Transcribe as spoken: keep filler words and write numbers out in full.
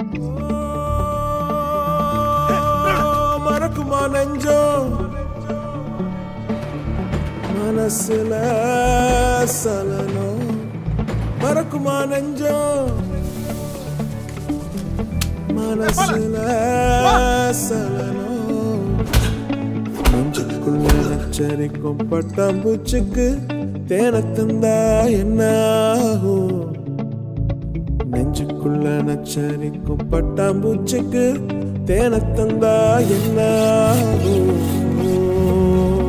மறக்குமா நெஞ்சம் மனசுல சலனம் மறக்குமா நெஞ்சம் மனசுல சலனம் நெஞ்சுக்குள்ள நச்சரிக்கும் பட்டாம்பூச்சிக்கு தேனை தந்தா என்ன ஆகும் நெஞ்சுக்குள்ள நச்சரிக்கும் பட்டாம்பூச்சிக்கு தேனை தந்தா என்ன ஆகும்